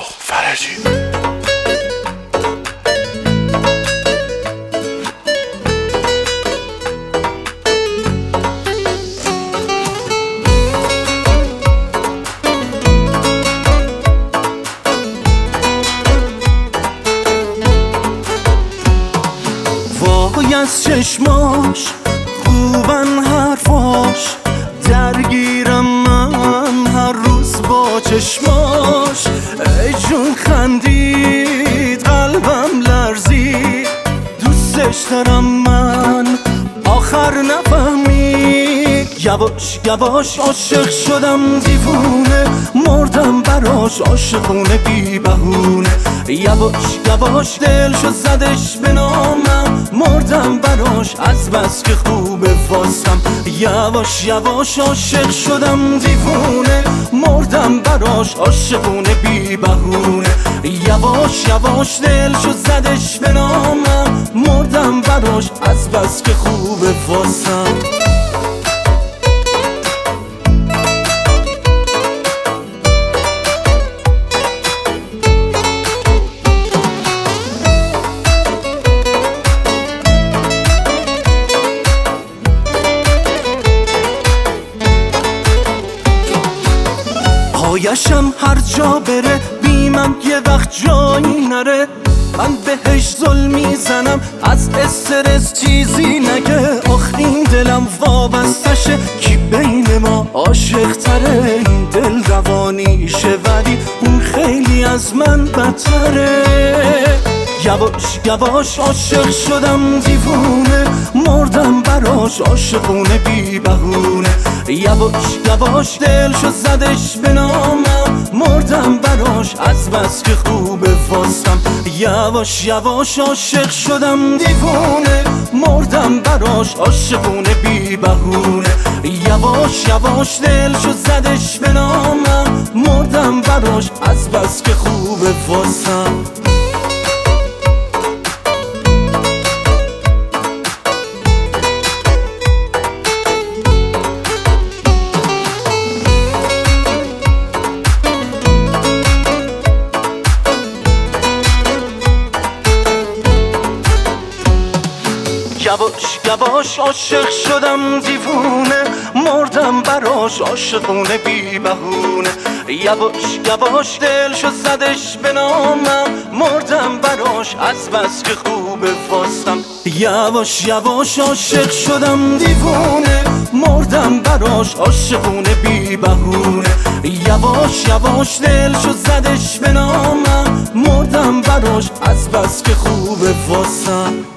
فرجی. وای از چشماش خوبن حرفاش، درگیرم من هر روز با چشماش. ای جون خندید قلبم لرزید، دوستش دارم من آخر نفهمید. یواش یواش عاشق شدم دیوونه، مردم براش عاشقونه بی بهونه. یواش یواش دلشو زدش به نامم، مردم براش از بس که خوبه واسم. یواش یواش عاشق شدم دیوونه، مردم براش عاشقونه بی بهونه. یواش یواش دلشو زدش به نامم، مردم براش از بس که خوبه واسم. پایشم هر جا بره بیمم یه وقت جایی نره. من بهش ظلم میزنم از استرس چیزی نگه. آخ این دلم وابستشه کی بین ما عاشق تره. این دل روانیشه ولی اون خیلی از من بدتره. یواش یواش عاشق شدم دیوونه، مردم براش عاشقونه بی بهونه. یواش یواش دلشو زدش به نامم، مردم براش از بس که خوبه واسم. یواش یواش عاشق شدم دیوونه، مردم براش عاشقونه بی بهونه. یواش یواش دلشو زدش به نامم، مردم براش از بس که خوبه واسم. یواش یواش عاشق شدم دیوونه، مردم براش عاشقونه بی بهونه. یواش یواش دلشو زدش به نامم، مردم براش از بس که خوبه واسم. یواش یواش عاشق شدم دیوونه، مردم براش عاشقونه بی بهونه. یواش یواش دلشو زدش به نامم، مردم براش از بس که خوبه واسم.